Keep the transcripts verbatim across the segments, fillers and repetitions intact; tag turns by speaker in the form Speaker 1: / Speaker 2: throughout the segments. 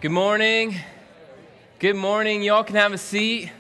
Speaker 1: Good morning. Good morning. Y'all can have a seat.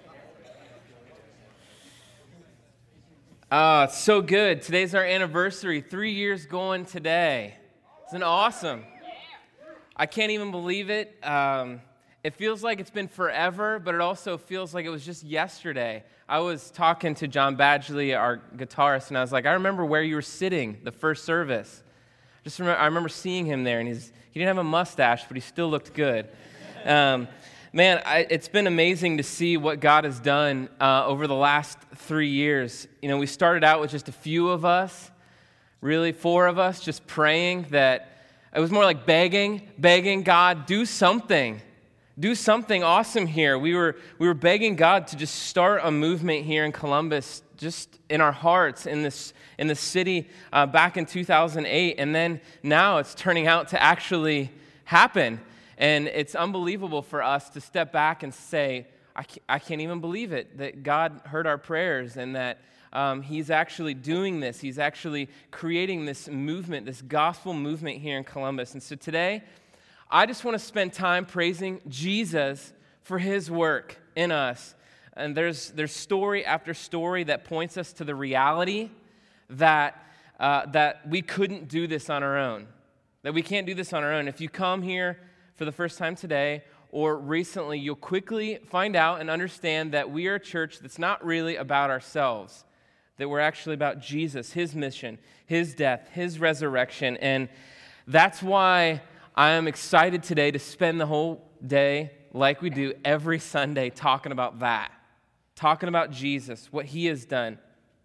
Speaker 1: Oh, it's so good. Today's our anniversary. Three years going today. Isn't it awesome? I can't even believe it. Um, it feels like it's been forever, but it also feels like it was just yesterday. I was talking to John Badgley, our guitarist, and I was like, I remember where you were sitting the first service. Just remember, I remember seeing him there, and he's he didn't have a mustache, but he still looked good. Um, man, I, it's been amazing to see what God has done uh, over the last three years. You know, we started out with just a few of us, really four of us, just praying that it was more like begging, begging God, do something. Do something awesome here. We were we were begging God to just start a movement here in Columbus, just in our hearts, in this in the city uh, back in two thousand eight, and then now it's turning out to actually happen, and it's unbelievable for us to step back and say, I can't, I can't even believe it that God heard our prayers and that um, He's actually doing this. He's actually creating this movement, this gospel movement here in Columbus, and so today, I just want to spend time praising Jesus for His work in us. And there's there's story after story that points us to the reality that uh, that we couldn't do this on our own, that we can't do this on our own. If you come here for the first time today or recently, you'll quickly find out and understand that we are a church that's not really about ourselves, that we're actually about Jesus, His mission, His death, His resurrection. And that's why I am excited today to spend the whole day, like we do every Sunday, talking about that, talking about Jesus, what He has done.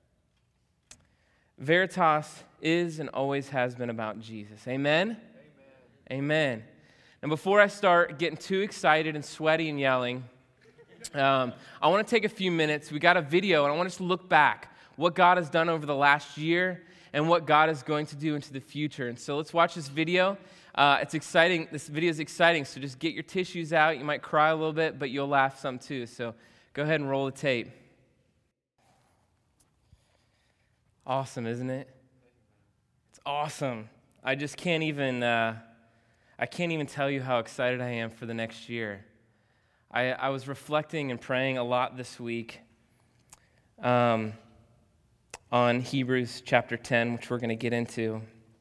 Speaker 1: Veritas is and always has been about Jesus. Amen? Amen. Amen. And before I start getting too excited and sweaty and yelling, um, I want to take a few minutes. We got a video, and I want us to look back, what God has done over the last year and what God is going to do into the future. And so let's watch this video. Uh, it's exciting. This video is exciting, so just get your tissues out. You might cry a little bit, but you'll laugh some too. So go ahead and roll the tape. Awesome, isn't it? It's awesome. I just can't even. Uh, I can't even tell you how excited I am for the next year. I, I was reflecting and praying a lot this week um, on Hebrews chapter ten, which we're going to get into.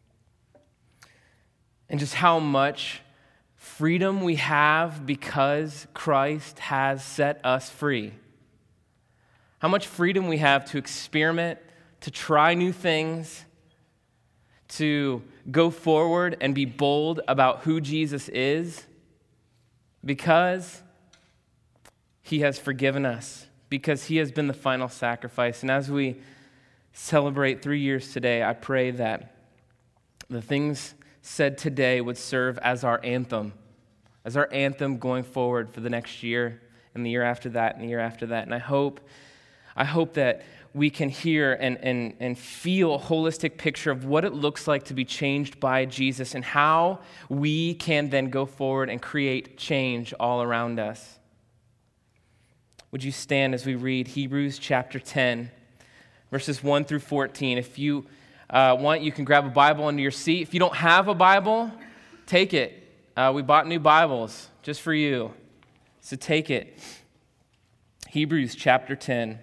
Speaker 1: And just how much freedom we have because Christ has set us free. How much freedom we have to experiment, to try new things, to go forward and be bold about who Jesus is because He has forgiven us, because He has been the final sacrifice. And as we celebrate three years today, I pray that the things said today would serve as our anthem, as our anthem going forward for the next year and the year after that and the year after that. And I hope, I hope that we can hear and, and, and feel a holistic picture of what it looks like to be changed by Jesus and how we can then go forward and create change all around us. Would you stand as we read Hebrews chapter ten, verses one through fourteen? If you Uh, want, you can grab a Bible under your seat. If you don't have a Bible, take it. Uh, we bought new Bibles just for you. So take it. Hebrews chapter ten.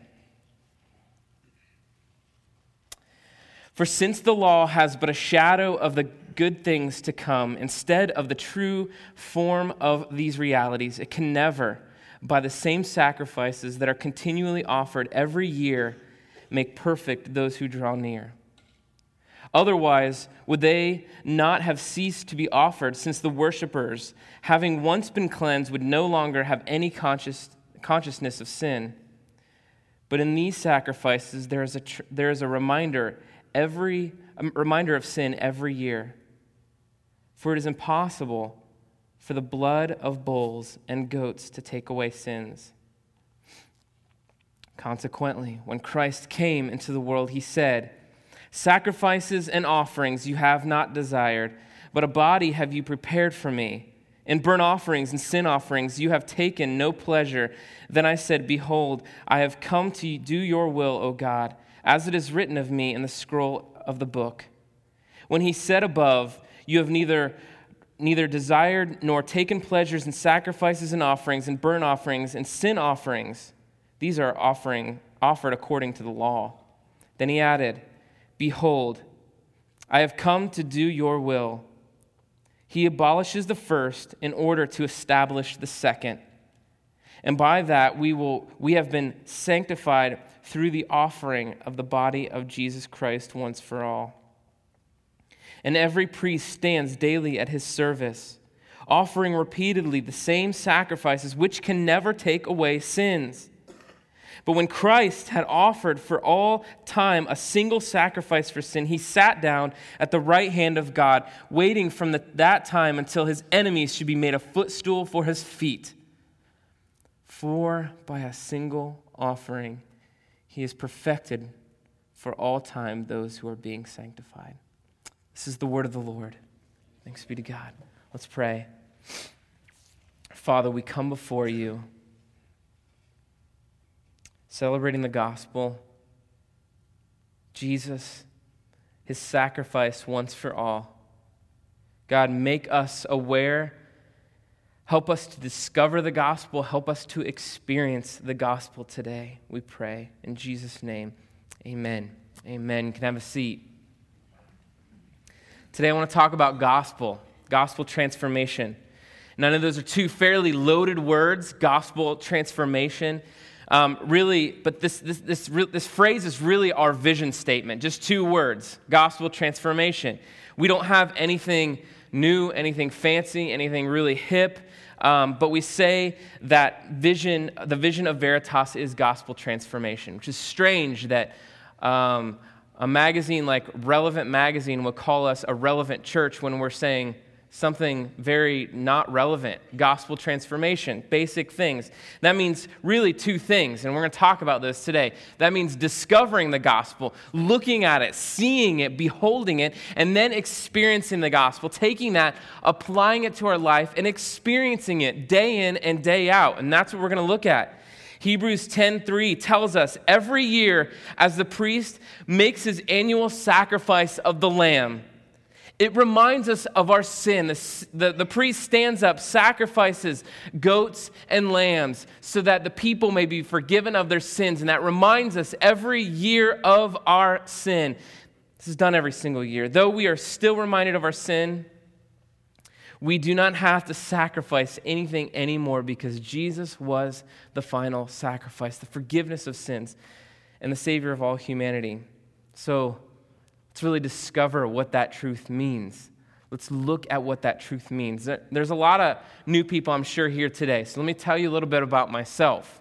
Speaker 1: For since the law has but a shadow of the good things to come, instead of the true form of these realities, it can never, by the same sacrifices that are continually offered every year, make perfect those who draw near. Otherwise, would they not have ceased to be offered, since the worshipers, having once been cleansed, would no longer have any conscious, consciousness of sin? But in these sacrifices, there is a tr- there is a reminder every a reminder of sin every year. For it is impossible for the blood of bulls and goats to take away sins. Consequently, when Christ came into the world, He said, "Sacrifices and offerings you have not desired, but a body have you prepared for me. In burnt offerings and sin offerings you have taken no pleasure. Then I said, Behold, I have come to do your will, O God, as it is written of me in the scroll of the book." When He said above, "You have neither neither desired nor taken pleasures in sacrifices and offerings and burnt offerings and sin offerings. These are offering offered according to the law. Then he added, Behold, I have come to do your will. He abolishes the first in order to establish the second. And by that we will we have been sanctified through the offering of the body of Jesus Christ once for all. And every priest stands daily at his service, offering repeatedly the same sacrifices which can never take away sins. But when Christ had offered for all time a single sacrifice for sin, he sat down at the right hand of God, waiting from the, that time until his enemies should be made a footstool for his feet. For by a single offering he has perfected for all time those who are being sanctified. This is the word of the Lord. Thanks be to God. Let's pray. Father, we come before you, celebrating the gospel, Jesus, his sacrifice once for all. God, make us aware. Help us to discover the gospel. Help us to experience the gospel today, we pray. In Jesus' name, amen. Amen. You can have a seat. Today I want to talk about gospel, gospel transformation. And I know those are two fairly loaded words, gospel transformation. Um, really, but this this this this phrase is really our vision statement. Just two words: gospel transformation. We don't have anything new, anything fancy, anything really hip, um, but we say that vision, the vision of Veritas, is gospel transformation, which is strange that um, a magazine like Relevant Magazine would call us a relevant church when we're saying something very not relevant, gospel transformation, basic things. That means really two things, and we're going to talk about this today. That means discovering the gospel, looking at it, seeing it, beholding it, and then experiencing the gospel, taking that, applying it to our life, and experiencing it day in and day out. And that's what we're going to look at. Hebrews ten three tells us every year as the priest makes his annual sacrifice of the lamb, it reminds us of our sin. The, the, the priest stands up, sacrifices goats and lambs so that the people may be forgiven of their sins. And that reminds us every year of our sin. This is done every single year. Though we are still reminded of our sin, we do not have to sacrifice anything anymore because Jesus was the final sacrifice, the forgiveness of sins, and the Savior of all humanity. So let's really discover what that truth means. Let's look at what that truth means. There's a lot of new people, I'm sure, here today. So let me tell you a little bit about myself.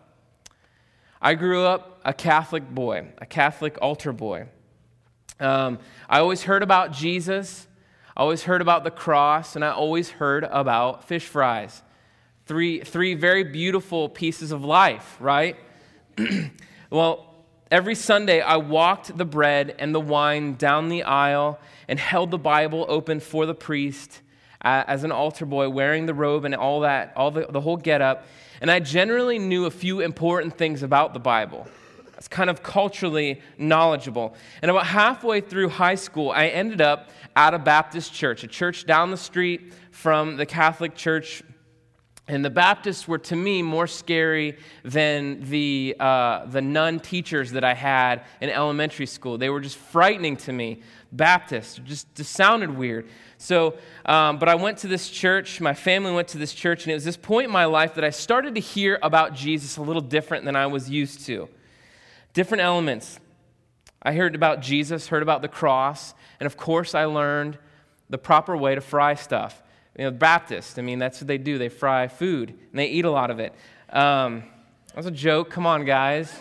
Speaker 1: I grew up a Catholic boy, a Catholic altar boy. Um, I always heard about Jesus. I always heard about the cross, and I always heard about fish fries. Three, three very beautiful pieces of life, right? Well, every Sunday, I walked the bread and the wine down the aisle and held the Bible open for the priest uh, as an altar boy, wearing the robe and all that, all the, the whole getup. And I generally knew a few important things about the Bible. I was kind of culturally knowledgeable. And about halfway through high school, I ended up at a Baptist church, a church down the street from the Catholic church. And the Baptists were, to me, more scary than the uh, the nun teachers that I had in elementary school. They were just frightening to me. Baptists just, just sounded weird. So, um, but I went to this church. My family went to this church, and it was this point in my life that I started to hear about Jesus a little different than I was used to. Different elements. I heard about Jesus, heard about the cross, and of course I learned the proper way to fry stuff. You know, Baptists, I mean, that's what they do. They fry food, and they eat a lot of it. Um, that was a joke. Come on, guys.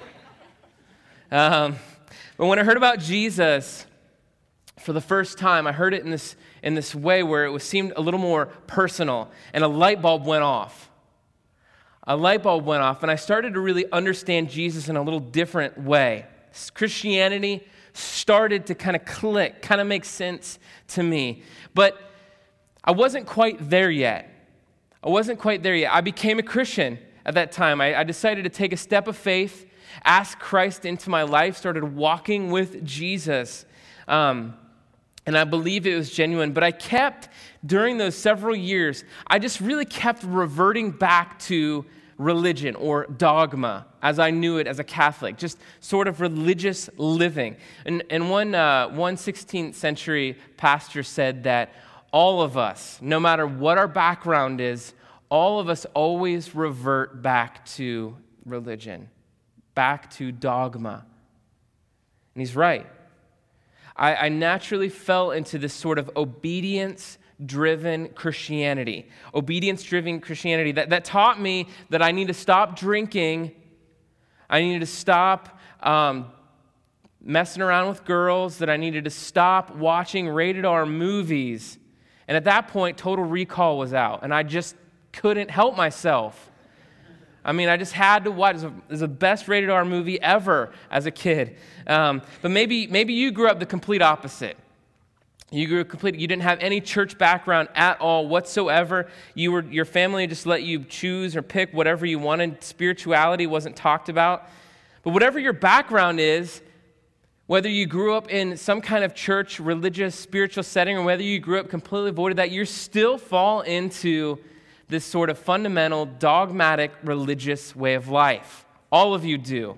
Speaker 1: Um, but when I heard about Jesus for the first time, I heard it in this in this way where it was seemed a little more personal, and a light bulb went off. A light bulb went off, and I started to really understand Jesus in a little different way. Christianity started to kind of click, kind of make sense to me. But I wasn't quite there yet. I wasn't quite there yet. I became a Christian at that time. I, I decided to take a step of faith, ask Christ into my life, started walking with Jesus. Um, And I believe it was genuine, but I kept, during those several years, I just really kept reverting back to religion or dogma as I knew it as a Catholic, just sort of religious living. And, and one, uh, one sixteenth century pastor said that all of us, no matter what our background is, all of us always revert back to religion, back to dogma. And he's right. I, I naturally fell into this sort of obedience-driven Christianity. Obedience-driven Christianity that, that taught me that I need to stop drinking. I needed to stop um, messing around with girls, that I needed to stop watching rated R movies. And at that point, Total Recall was out, and I just couldn't help myself. I mean, I just had to watch. It was the best rated R movie ever as a kid. Um, but maybe maybe you grew up the complete opposite. You grew up complete. You didn't have any church background at all whatsoever. You were your family just let you choose or pick whatever you wanted. Spirituality wasn't talked about. But whatever your background is, whether you grew up in some kind of church, religious, spiritual setting, or whether you grew up completely void of that, you still fall into this sort of fundamental, dogmatic, religious way of life. All of you do.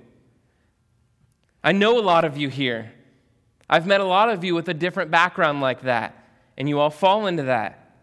Speaker 1: I know a lot of you here. I've met a lot of you with a different background like that, and you all fall into that.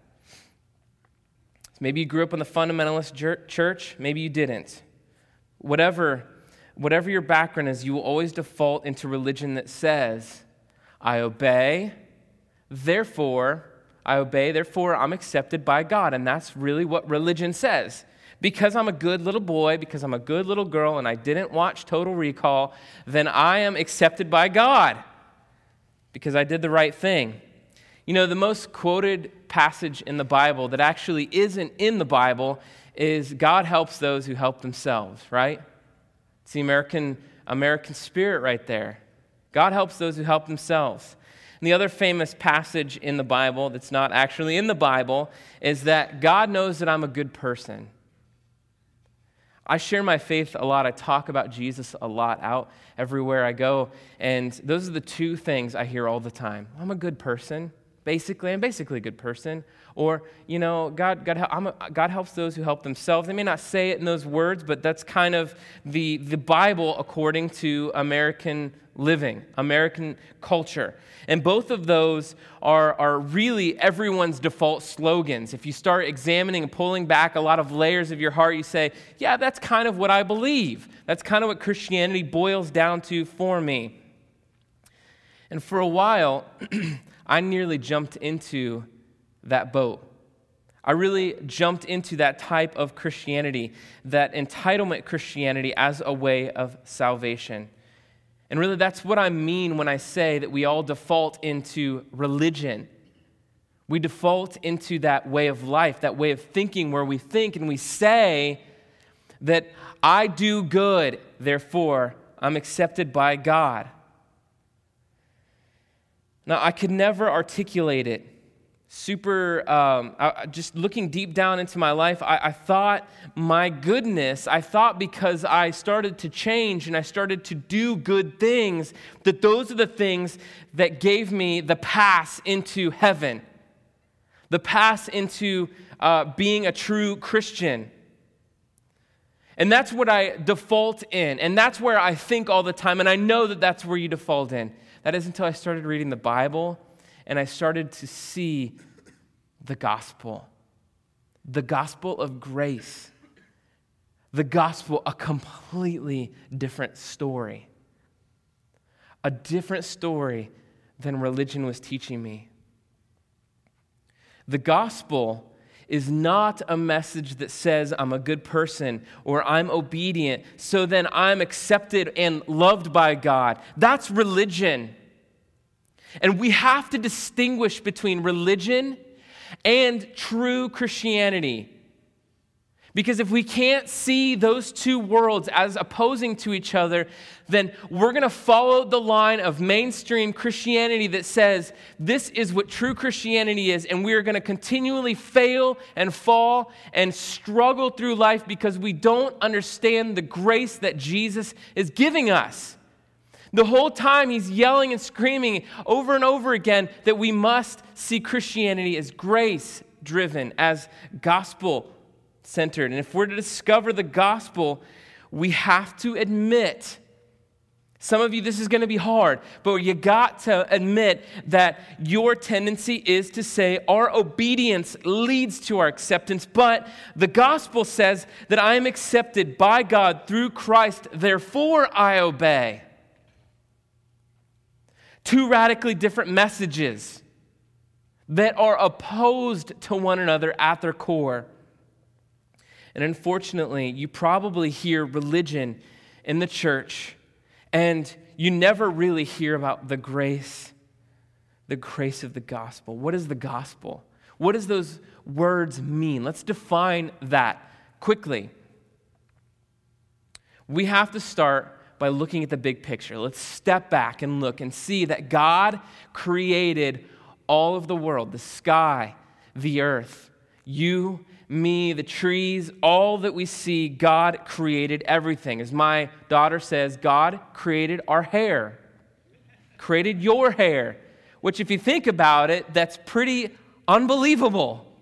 Speaker 1: Maybe you grew up in the fundamentalist church, maybe you didn't. Whatever, whatever your background is, you will always default into religion that says, I obey, therefore I obey, therefore I'm accepted by God. And that's really what religion says. Because I'm a good little boy, because I'm a good little girl, and I didn't watch Total Recall, then I am accepted by God because I did the right thing. You know, the most quoted passage in the Bible that actually isn't in the Bible is God helps those who help themselves, right? It's the American, American spirit right there. God helps those who help themselves. And the other famous passage in the Bible that's not actually in the Bible is that God knows that I'm a good person. I share my faith a lot. I talk about Jesus a lot out everywhere I go. And those are the two things I hear all the time. I'm a good person. Basically, I'm basically a good person. Or, you know, God God, I'm a, God helps those who help themselves. They may not say it in those words, but that's kind of the, the Bible according to American living, American culture. And both of those are, are really everyone's default slogans. If you start examining and pulling back a lot of layers of your heart, you say, yeah, that's kind of what I believe. That's kind of what Christianity boils down to for me. And for a while, I nearly jumped into that boat. I really jumped into that type of Christianity, that entitlement Christianity as a way of salvation. And really that's what I mean when I say that we all default into religion. We default into that way of life, that way of thinking where we think and we say that I do good, therefore I'm accepted by God. Now, I could never articulate it super, um, I, just looking deep down into my life, I, I thought, my goodness, I thought because I started to change and I started to do good things, that those are the things that gave me the pass into heaven, the pass into uh, being a true Christian. And that's what I default in, and that's where I think all the time, and I know that that's where you default in. That is until I started reading the Bible and I started to see the gospel, the gospel of grace, the gospel, a completely different story, a different story than religion was teaching me. The gospel is not a message that says I'm a good person or I'm obedient, so then I'm accepted and loved by God. That's religion. And we have to distinguish between religion and true Christianity. Because if we can't see those two worlds as opposing to each other, then we're going to follow the line of mainstream Christianity that says this is what true Christianity is, and we're going to continually fail and fall and struggle through life because we don't understand the grace that Jesus is giving us. The whole time he's yelling and screaming over and over again that we must see Christianity as grace-driven, as gospel-centered. And if we're to discover the gospel, we have to admit, some of you, this is going to be hard, but you got to admit that your tendency is to say our obedience leads to our acceptance, but the gospel says that I am accepted by God through Christ, therefore I obey. Two radically different messages that are opposed to one another at their core. And unfortunately, you probably hear religion in the church, and you never really hear about the grace, the grace of the gospel. What is the gospel? What does those words mean? Let's define that quickly. We have to start by looking at the big picture. Let's step back and look and see that God created all of the world, the sky, the earth, you, me, the trees, all that we see. God created everything. As my daughter says, God created our hair, created your hair, which if you think about it, that's pretty unbelievable.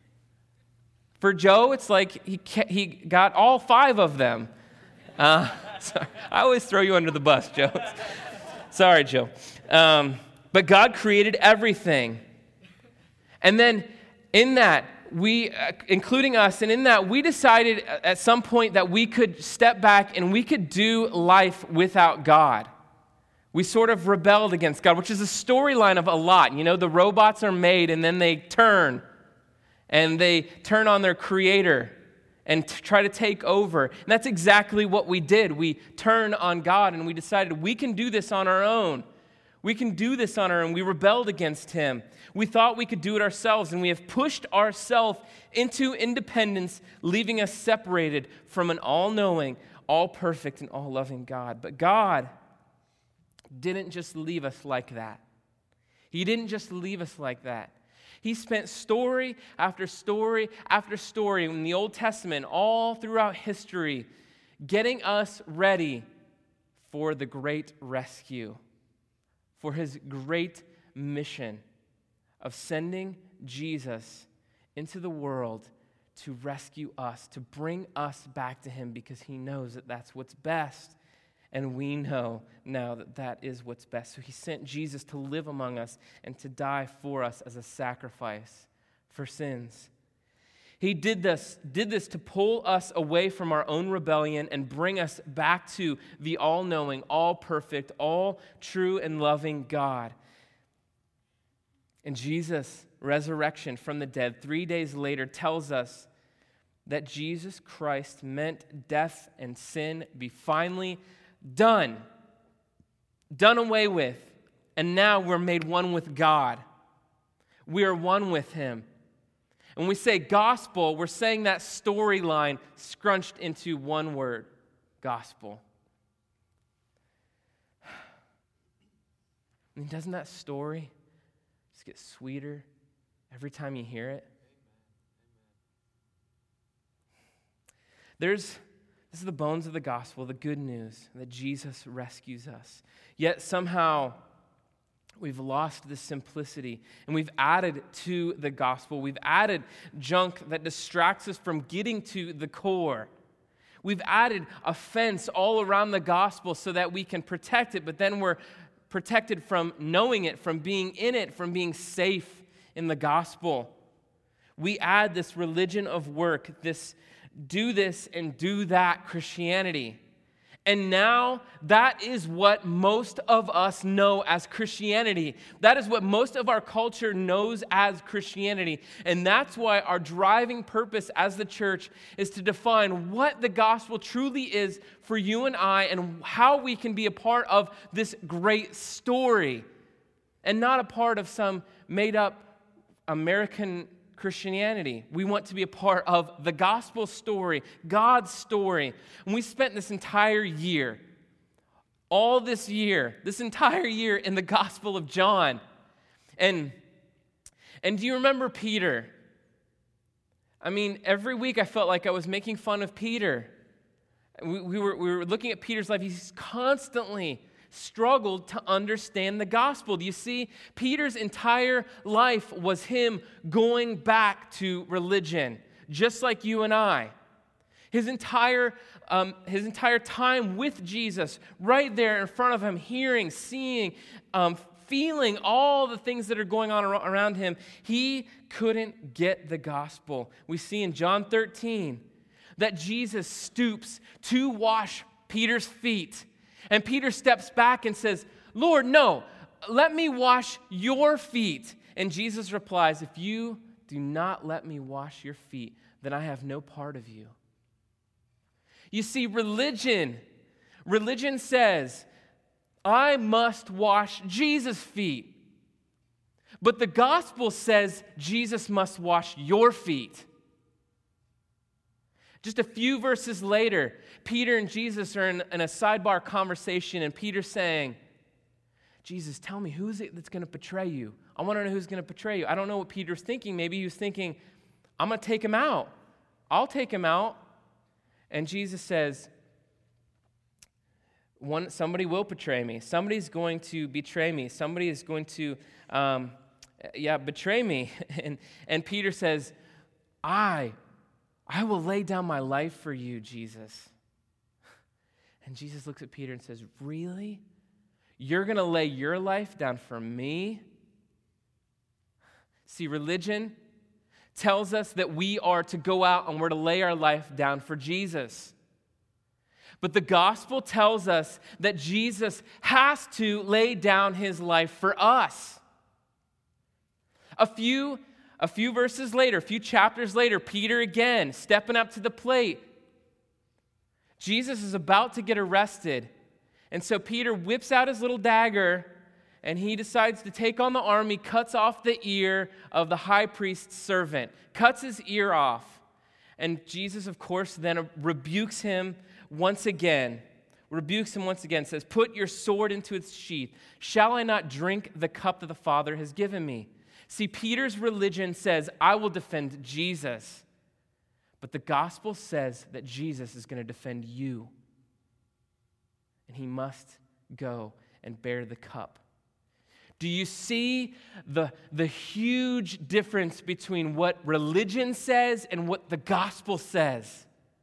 Speaker 1: For Joe, it's like he he got all five of them. Uh, sorry. I always throw you under the bus, Joe. Sorry, Joe. Um, but God created everything. And then in that, we, uh, including us, and in that, we decided at some point that we could step back and we could do life without God. We sort of rebelled against God, which is a storyline of a lot. You know, the robots are made and then they turn. And they turn on their creator and t- try to take over. And that's exactly what we did. We turned on God and we decided we can do this on our own. We can do this on our own. We rebelled against him. We thought we could do it ourselves, and we have pushed ourselves into independence, leaving us separated from an all-knowing, all-perfect, and all-loving God. But God didn't just leave us like that. He didn't just leave us like that. He spent story after story after story in the Old Testament, all throughout history, getting us ready for the great rescue, for his great mission of sending Jesus into the world to rescue us, to bring us back to him, because he knows that that's what's best. And we know now that that is what's best. So he sent Jesus to live among us and to die for us as a sacrifice for sins. He did this, did this to pull us away from our own rebellion and bring us back to the all-knowing, all-perfect, all-true and loving God. And Jesus' resurrection from the dead three days later tells us that Jesus Christ meant death and sin be finally done, done away with, and now we're made one with God. We are one with him. When we say gospel, we're saying that storyline scrunched into one word, gospel. I mean, doesn't that story just get sweeter every time you hear it? There's This is the bones of the gospel, the good news that Jesus rescues us. Yet somehow we've lost this simplicity, and we've added to the gospel. We've added junk that distracts us from getting to the core. We've added a fence all around the gospel so that we can protect it, but then we're protected from knowing it, from being in it, from being safe in the gospel. We add this religion of work, this do this and do that Christianity. And now that is what most of us know as Christianity. That is what most of our culture knows as Christianity. And that's why our driving purpose as the church is to define what the gospel truly is for you and I, and how we can be a part of this great story and not a part of some made-up American Christianity. We want to be a part of the gospel story, God's story. And we spent this entire year, all this year, this entire year in the Gospel of John. And, and do you remember Peter? I mean, every week I felt like I was making fun of Peter. We, we, were, we were looking at Peter's life. He's constantly struggled to understand the gospel. You see, Peter's entire life was him going back to religion, just like you and I. His entire, um, his entire time with Jesus, right there in front of him, hearing, seeing, um, feeling all the things that are going on around him, he couldn't get the gospel. We see in John thirteen that Jesus stoops to wash Peter's feet. And Peter steps back and says, Lord, no, let me wash your feet. And Jesus replies, if you do not let me wash your feet, then I have no part of you. You see, religion, religion says, I must wash Jesus' feet. But the gospel says Jesus must wash your feet. Just a few verses later, Peter and Jesus are in, in a sidebar conversation, and Peter's saying, Jesus, tell me, who is it that's going to betray you? I want to know who's going to betray you. I don't know what Peter's thinking. Maybe he was thinking, I'm going to take him out. I'll take him out. And Jesus says, One, somebody will betray me. Somebody's going to betray me. Somebody is going to, um, yeah, betray me. And, and Peter says, I, I will lay down my life for you, Jesus. And Jesus looks at Peter and says, really? You're going to lay your life down for me? See, religion tells us that we are to go out and we're to lay our life down for Jesus. But the gospel tells us that Jesus has to lay down his life for us. A few, a few verses later, a few chapters later, Peter again stepping up to the plate. Jesus is about to get arrested. And so Peter whips out his little dagger and he decides to take on the army, cuts off the ear of the high priest's servant, cuts his ear off. And Jesus, of course, then rebukes him once again, rebukes him once again, says, put your sword into its sheath. Shall I not drink the cup that the Father has given me? See, Peter's religion says, I will defend Jesus. But the gospel says that Jesus is going to defend you. And he must go and bear the cup. Do you see the, the huge difference between what religion says and what the gospel says?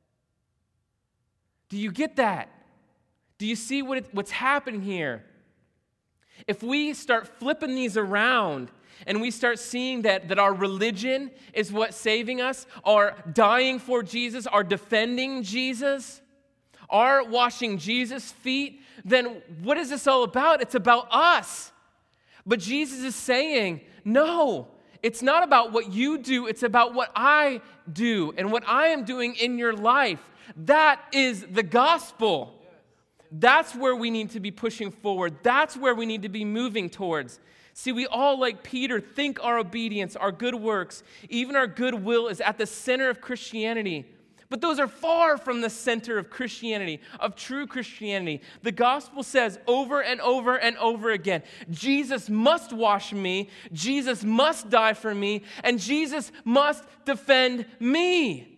Speaker 1: Do you get that? Do you see what it, what's happening here? If we start flipping these around and we start seeing that, that our religion is what's saving us, our dying for Jesus, our defending Jesus, our washing Jesus' feet, then what is this all about? It's about us. But Jesus is saying, no, it's not about what you do. It's about what I do and what I am doing in your life. That is the gospel. That's where we need to be pushing forward. That's where we need to be moving towards. See, we all, like Peter, think our obedience, our good works, even our goodwill is at the center of Christianity. But those are far from the center of Christianity, of true Christianity. The gospel says over and over and over again, Jesus must wash me, Jesus must die for me, and Jesus must defend me.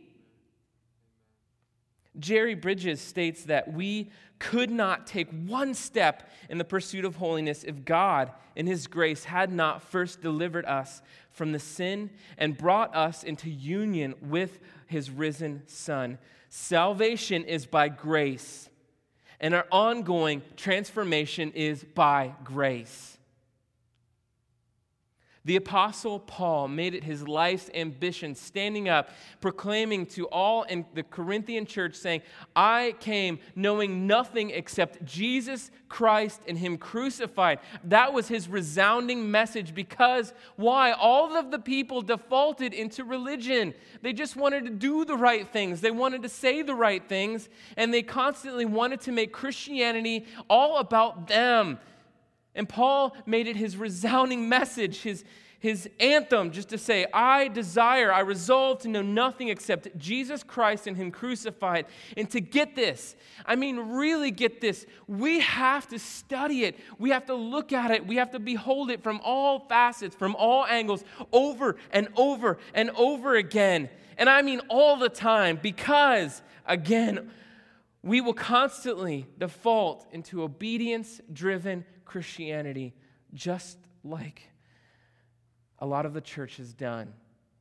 Speaker 1: Jerry Bridges states that we could not take one step in the pursuit of holiness if God, in his grace, had not first delivered us from the sin and brought us into union with his risen Son. Salvation is by grace, and our ongoing transformation is by grace. The Apostle Paul made it his life's ambition, standing up, proclaiming to all in the Corinthian church, saying, I came knowing nothing except Jesus Christ and him crucified. That was his resounding message because, why? All of the people defaulted into religion. They just wanted to do the right things. They wanted to say the right things, and they constantly wanted to make Christianity all about them. And Paul made it his resounding message, his, his anthem, just to say, I desire, I resolve to know nothing except Jesus Christ and him crucified. And to get this, I mean, really get this, we have to study it. We have to look at it. We have to behold it from all facets, from all angles, over and over and over again. And I mean all the time, because, again, we will constantly default into obedience-driven Christianity, just like a lot of the church has done.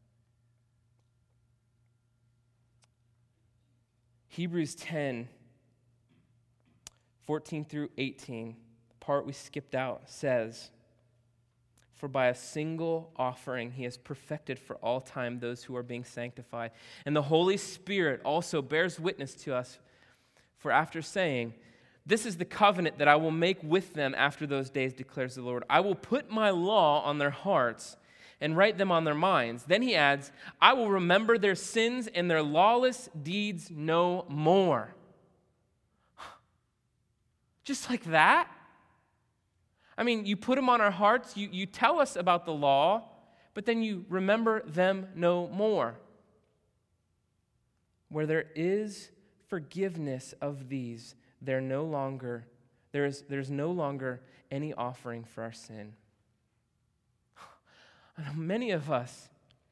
Speaker 1: Hebrews ten, fourteen through eighteen, the part we skipped out, says, "For by a single offering he has perfected for all time those who are being sanctified. And the Holy Spirit also bears witness to us, for after saying, 'This is the covenant that I will make with them after those days, declares the Lord. I will put my law on their hearts and write them on their minds.' Then he adds, 'I will remember their sins and their lawless deeds no more.'" Just like that? I mean, you put them on our hearts, you, you tell us about the law, but then you remember them no more. Where there is forgiveness of these, there no longer, there is there's no longer any offering for our sin. I know many of us,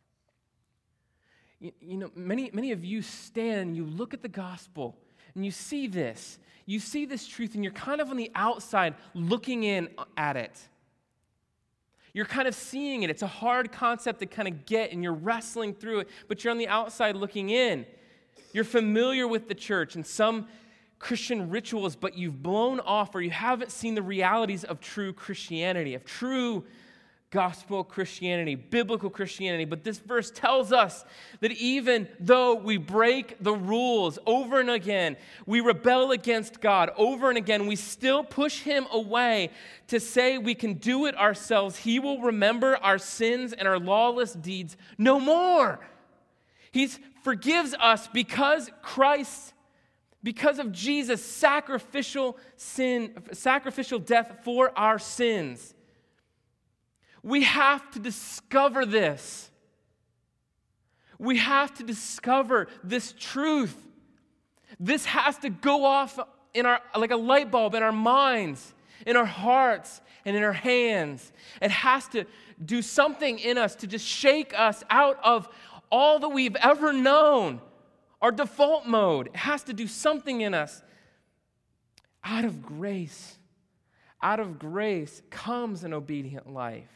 Speaker 1: you, you know, many, many of you stand and you look at the gospel and you see this. You see this truth and you're kind of on the outside looking in at it. You're kind of seeing it. It's a hard concept to kind of get and you're wrestling through it, but you're on the outside looking in. You're familiar with the church and some Christian rituals, but you've blown off or you haven't seen the realities of true Christianity, of true gospel Christianity, biblical Christianity. But this verse tells us that even though we break the rules over and again, we rebel against God over and again, we still push him away to say we can do it ourselves. He will remember our sins and our lawless deeds no more. He forgives us because Christ, because of Jesus' sacrificial sin, sacrificial death for our sins. We have to discover this. We have to discover this truth. This has to go off in our like a light bulb in our minds, in our hearts, and in our hands. It has to do something in us to just shake us out of all that we've ever known, our default mode. It has to do something in us. Out of grace, out of grace comes an obedient life.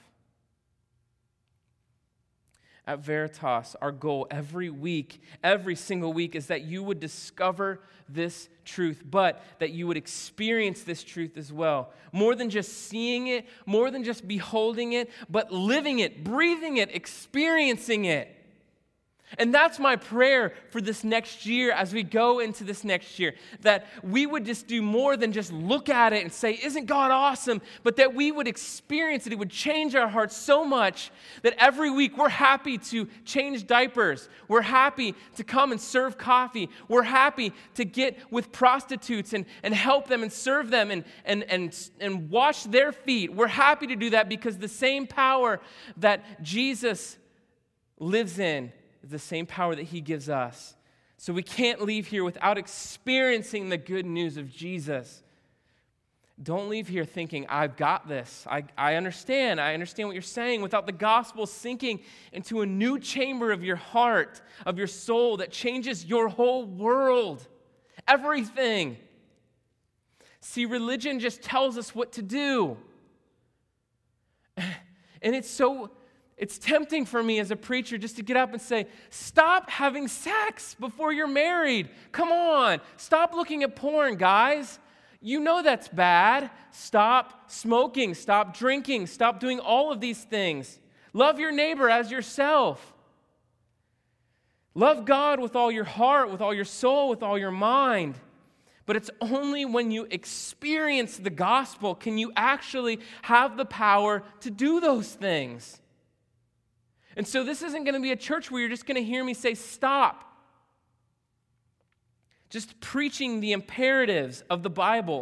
Speaker 1: At Veritas, our goal every week, every single week, is that you would discover this truth, but that you would experience this truth as well. More than just seeing it, more than just beholding it, but living it, breathing it, experiencing it. And that's my prayer for this next year as we go into this next year, that we would just do more than just look at it and say, isn't God awesome? But that we would experience it. It would change our hearts so much that every week we're happy to change diapers. We're happy to come and serve coffee. We're happy to get with prostitutes and, and help them and serve them and, and, and, and wash their feet. We're happy to do that because the same power that Jesus lives in is the same power that he gives us. So we can't leave here without experiencing the good news of Jesus. Don't leave here thinking, I've got this. I, I understand. I understand what you're saying, without the gospel sinking into a new chamber of your heart, of your soul, that changes your whole world. Everything. See, religion just tells us what to do. And it's so... It's tempting for me as a preacher just to get up and say, stop having sex before you're married. Come on. Stop looking at porn, guys. You know that's bad. Stop smoking. Stop drinking. Stop doing all of these things. Love your neighbor as yourself. Love God with all your heart, with all your soul, with all your mind. But it's only when you experience the gospel can you actually have the power to do those things. And so this isn't going to be a church where you're just going to hear me say, stop. Just preaching the imperatives of the Bible.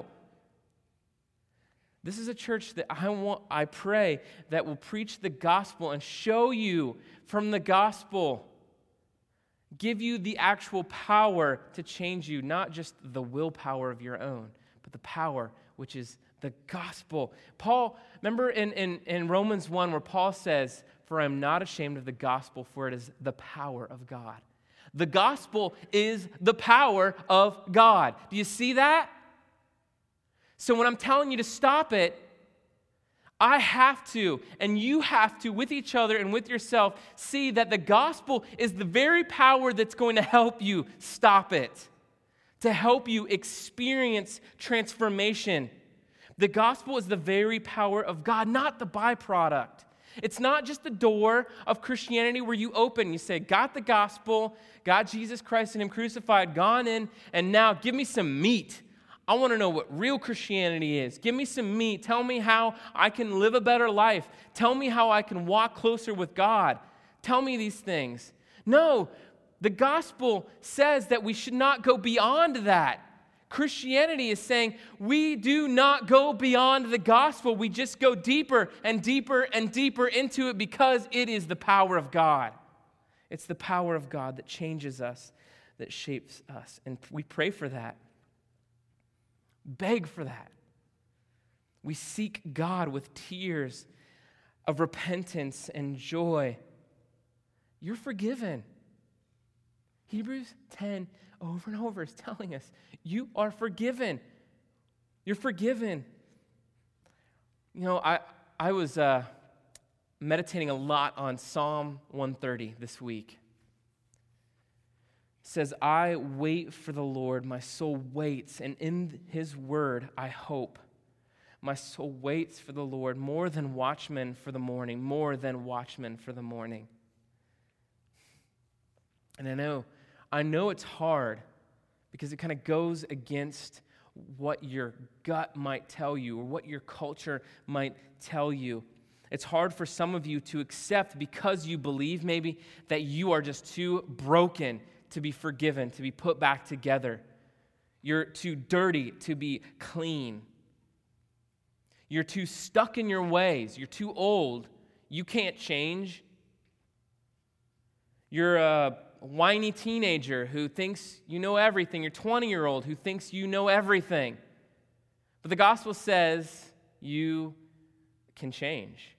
Speaker 1: This is a church that I want, I pray, that will preach the gospel and show you from the gospel, give you the actual power to change you, not just the willpower of your own, but the power which is the gospel. Paul, remember in, in, in Romans one where Paul says, "For I am not ashamed of the gospel, for it is the power of God." The gospel is the power of God. Do you see that? So when I'm telling you to stop it, I have to, and you have to, with each other and with yourself, see that the gospel is the very power that's going to help you stop it, to help you experience transformation. The gospel is the very power of God, not the byproduct. It's not just the door of Christianity where you open, you say, got the gospel, got Jesus Christ and Him crucified, gone in, and now give me some meat. I want to know what real Christianity is. Give me some meat. Tell me how I can live a better life. Tell me how I can walk closer with God. Tell me these things. No, the gospel says that we should not go beyond that. Christianity is saying we do not go beyond the gospel. We just go deeper and deeper and deeper into it because it is the power of God. It's the power of God that changes us, that shapes us. And we pray for that. Beg for that. We seek God with tears of repentance and joy. You're forgiven. Hebrews ten over and over is telling us you are forgiven. You're forgiven. You know, I I was uh, meditating a lot on Psalm one thirty this week. It says, I wait for the Lord, my soul waits, and in His word I hope. My soul waits for the Lord more than watchmen for the morning, more than watchmen for the morning. And I know, I know it's hard because it kind of goes against what your gut might tell you or what your culture might tell you. It's hard for some of you to accept because you believe maybe that you are just too broken to be forgiven, to be put back together. You're too dirty to be clean. You're too stuck in your ways. You're too old. You can't change. You're a whiny teenager who thinks you know everything. You're a twenty-year-old who thinks you know everything. But the gospel says you can change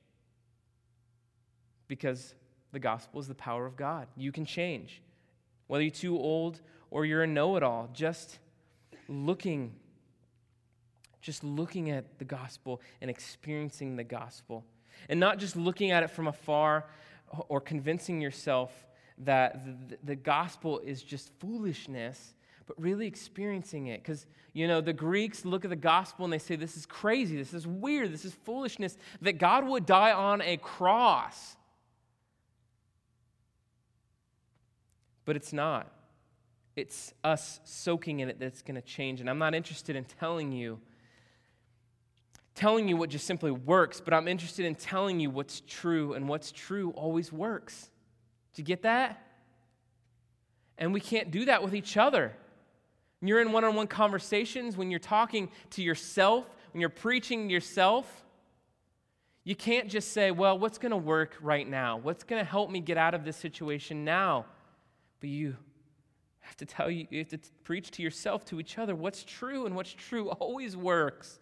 Speaker 1: because the gospel is the power of God. You can change. Whether you're too old or you're a know-it-all, just looking, just looking at the gospel and experiencing the gospel. And not just looking at it from afar or convincing yourself that the, the gospel is just foolishness, but really experiencing it. Because, you know, the Greeks look at the gospel and they say, this is crazy, this is weird, this is foolishness, that God would die on a cross. But it's not. It's us soaking in it that's going to change. And I'm not interested in telling you, telling you what just simply works, but I'm interested in telling you what's true, and what's true always works. Did you get that? And we can't do that with each other. When you're in one-on-one conversations, when you're talking to yourself, when you're preaching to yourself, you can't just say, well, what's going to work right now? What's going to help me get out of this situation now? But you have to tell you, you have to preach to yourself, to each other, what's true, and what's true always works.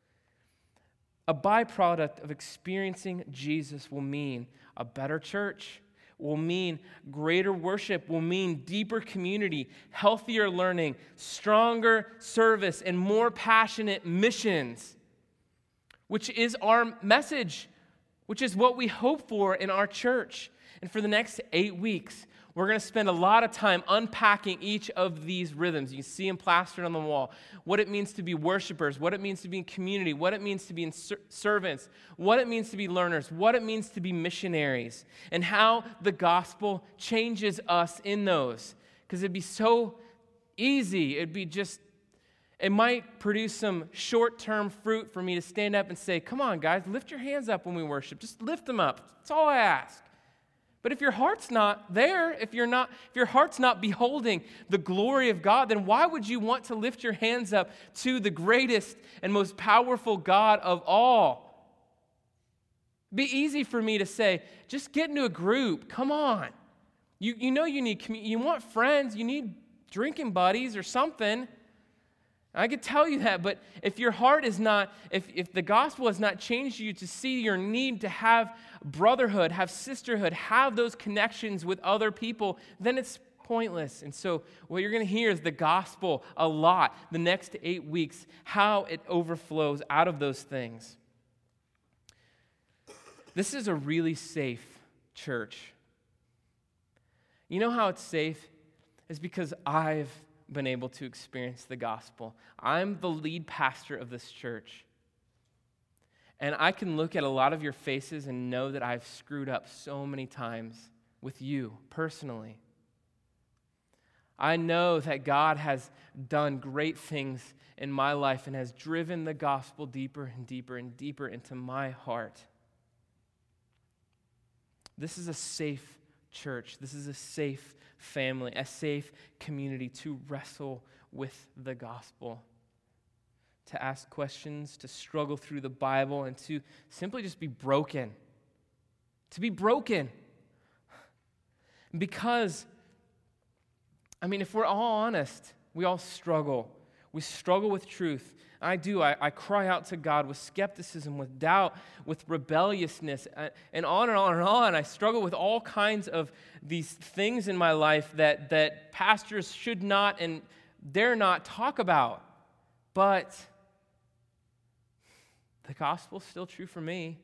Speaker 1: A byproduct of experiencing Jesus will mean a better church, will mean greater worship, will mean deeper community, healthier learning, stronger service, and more passionate missions, which is our message, which is what we hope for in our church. And for the next eight weeks, we're going to spend a lot of time unpacking each of these rhythms. You see them plastered on the wall. What it means to be worshipers, what it means to be in community, what it means to be in ser- servants, what it means to be learners, what it means to be missionaries, and how the gospel changes us in those. Because it'd be so easy. It'd be just, it might produce some short-term fruit for me to stand up and say, come on, guys, lift your hands up when we worship. Just lift them up. That's all I ask. But if your heart's not there, if you're not, if your heart's not beholding the glory of God, then why would you want to lift your hands up to the greatest and most powerful God of all? It'd be easy for me to say, just get into a group. Come on. You, you know you need community. You want friends. You need drinking buddies or something. I could tell you that, but if your heart is not, if, if the gospel has not changed you to see your need to have brotherhood, have sisterhood, have those connections with other people, then it's pointless. And so what you're going to hear is the gospel a lot the next eight weeks, how it overflows out of those things. This is a really safe church. You know how it's safe? It's because I've been able to experience the gospel. I'm the lead pastor of this church. And I can look at a lot of your faces and know that I've screwed up so many times with you personally. I know that God has done great things in my life and has driven the gospel deeper and deeper and deeper into my heart. This is a safe church. This is a safe family, a safe community to wrestle with the gospel, to ask questions, to struggle through the Bible, and to simply just be broken. To be broken. Because, I mean, if we're all honest, we all struggle. We struggle with truth. I do. I, I cry out to God with skepticism, with doubt, with rebelliousness, and on and on and on. I struggle with all kinds of these things in my life that, that pastors should not and dare not talk about. But the gospel's still true for me.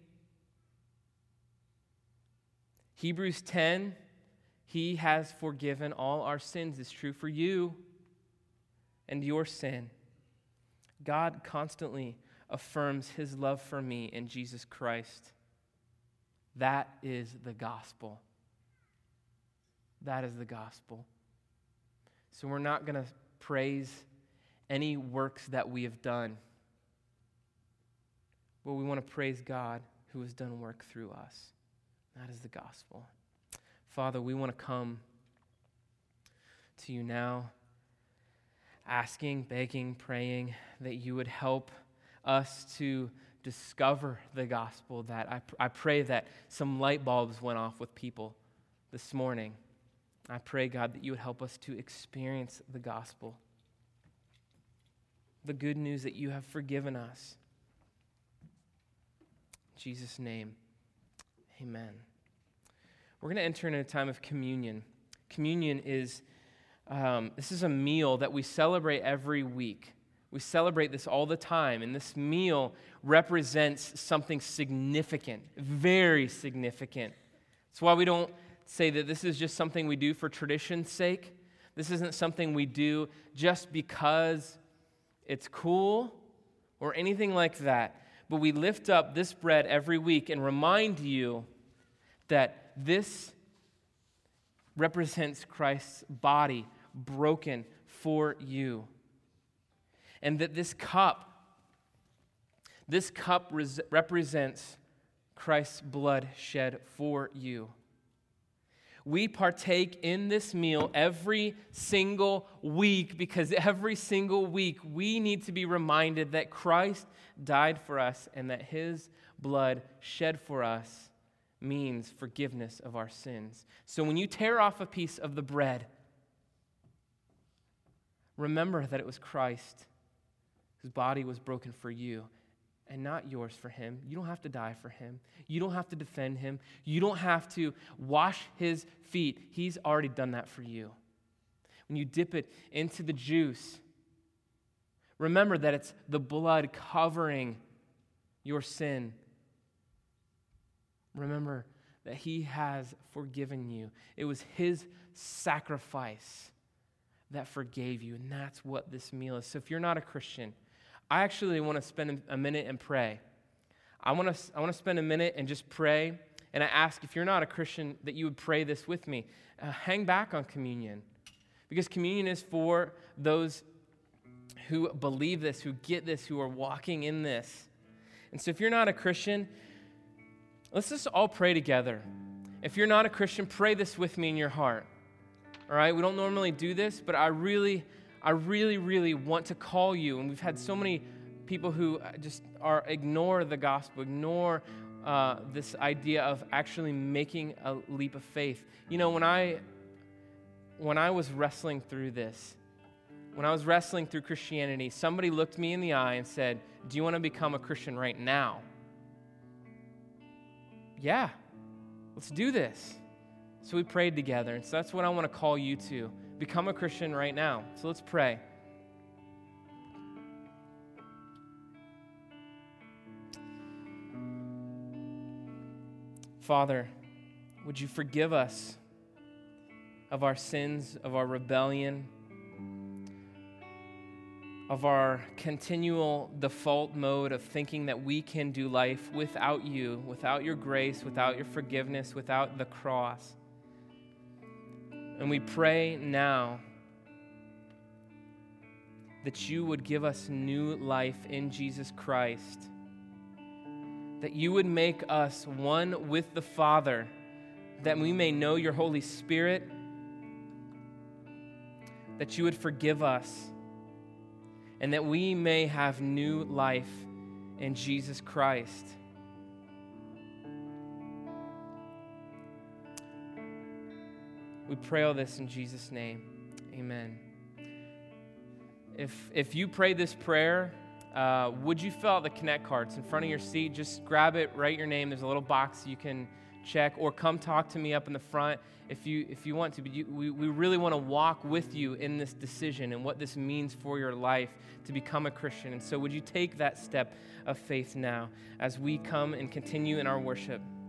Speaker 1: Hebrews ten, He has forgiven all our sins, is true for you and your sin. God constantly affirms His love for me in Jesus Christ. That is the gospel. That is the gospel. So we're not going to praise any works that we have done, but we want to praise God who has done work through us. That is the gospel. Father, we want to come to you now, asking, begging, praying that you would help us to discover the gospel. That I, I pray that some light bulbs went off with people this morning. I pray, God, that you would help us to experience the gospel, the good news that you have forgiven us. In Jesus' name, amen. We're going to enter into a time of communion. Communion is Um, this is a meal that we celebrate every week. We celebrate this all the time, and this meal represents something significant, very significant. That's why we don't say that this is just something we do for tradition's sake. This isn't something we do just because it's cool or anything like that. But we lift up this bread every week and remind you that this represents Christ's body broken for you. And that this cup, this cup res- represents Christ's blood shed for you. We partake in this meal every single week because every single week we need to be reminded that Christ died for us and that His blood shed for us means forgiveness of our sins. So when you tear off a piece of the bread, remember that it was Christ whose body was broken for you and not yours for Him. You don't have to die for Him. You don't have to defend Him. You don't have to wash His feet. He's already done that for you. When you dip it into the juice, remember that it's the blood covering your sin. Remember that He has forgiven you. It was His sacrifice that forgave you, and that's what this meal is. So if you're not a Christian, I actually want to spend a minute and pray. I want to I want to spend a minute and just pray, and I ask if you're not a Christian that you would pray this with me. Uh, hang back on communion, because communion is for those who believe this, who get this, who are walking in this. And so if you're not a Christian, let's just all pray together. If you're not a Christian, pray this with me in your heart. All right? We don't normally do this, but I really, I really, really want to call you. And we've had so many people who just are ignore the gospel, ignore uh, this idea of actually making a leap of faith. You know, when I, when I was wrestling through this, when I was wrestling through Christianity, somebody looked me in the eye and said, "Do you want to become a Christian right now?" Yeah, let's do this. So we prayed together, and so that's what I want to call you to. Become a Christian right now. So let's pray. Father, would you forgive us of our sins, of our rebellion, of our continual default mode of thinking that we can do life without you, without your grace, without your forgiveness, without the cross. And we pray now that you would give us new life in Jesus Christ, that you would make us one with the Father, that we may know your Holy Spirit, that you would forgive us, and that we may have new life in Jesus Christ. We pray all this in Jesus' name. Amen. If if you prayed this prayer, uh, would you fill out the Connect cards in front of your seat? Just grab it, write your name. There's a little box you can check, or come talk to me up in the front if you if you want to. But you, we, we really want to walk with you in this decision and what this means for your life to become a Christian. And so would you take that step of faith now as we come and continue in our worship?